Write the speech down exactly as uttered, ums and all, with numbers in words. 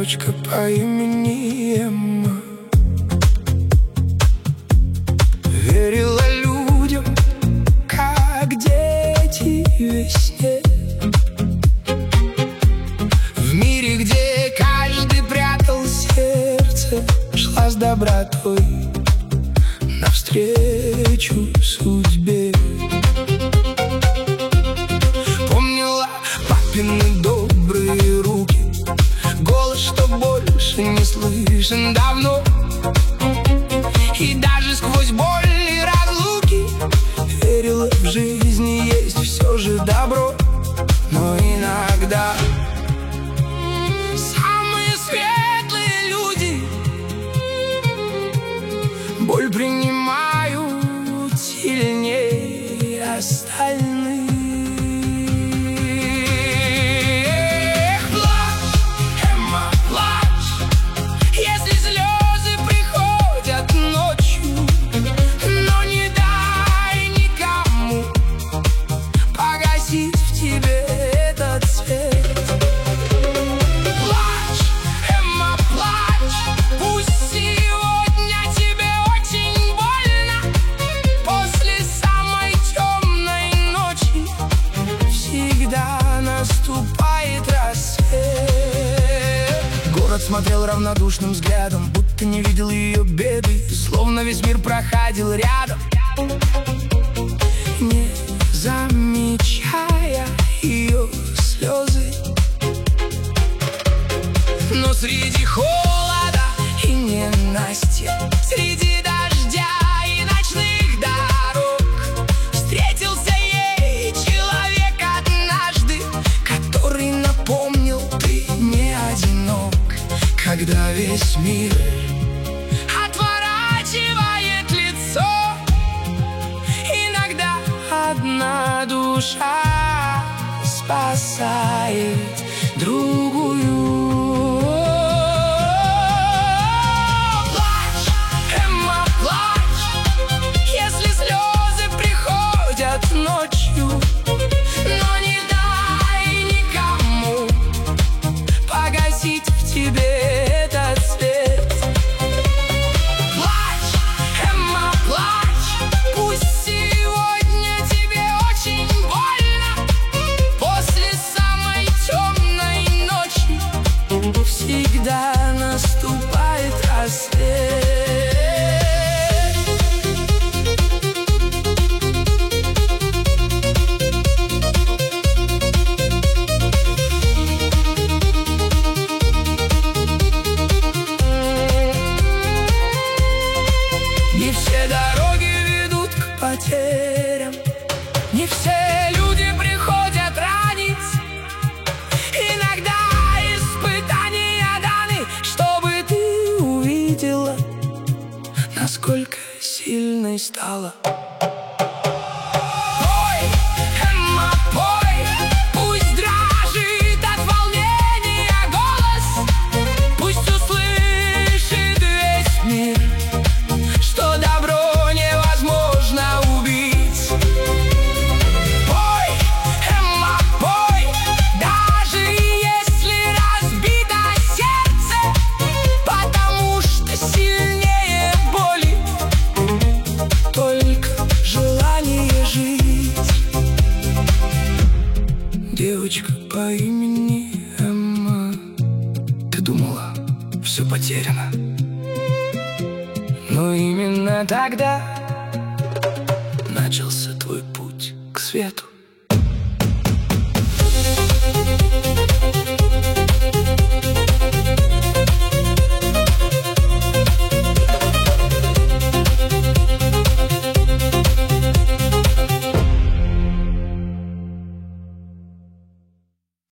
девочка по имени Эмма верила людям, как дети весне. В мире, где каждый прятал сердце, шла с добротой навстречу судьбе. Помнила папины добрые руки, голос, что больше не слышен давно. И даже сквозь боль и разлуки верила, в жизни есть все же добро. Но иногда самые светлые люди боль принимают сильнее остальных. Город смотрел равнодушным взглядом, будто не видел ее беды, словно весь мир проходил рядом, не замечая ее слезы. Но среди холода и ненастья, среди дождя и ночных дорог встретился ей человек однажды, который напомнил: ты не одинок. Когда весь мир отворачивает лицо, иногда одна душа спасает другую. Плачь, Эмма, плачь, если слезы приходят ночью, но не дай никому погасить в тебе всегда наступает рассвет. Не все дороги ведут к потерям, не все люди приходят ранить. Иногда насколько сильной стала. Пой, Эмма, пой, пусть дрожит от волнения голос, пусть услышит весь мир, что добро невозможно убить. Пой, Эмма, пой, даже если разбито сердце, потому что сильнее девочка по имени Эмма. Ты думала, все потеряно, но именно тогда начался твой путь к свету.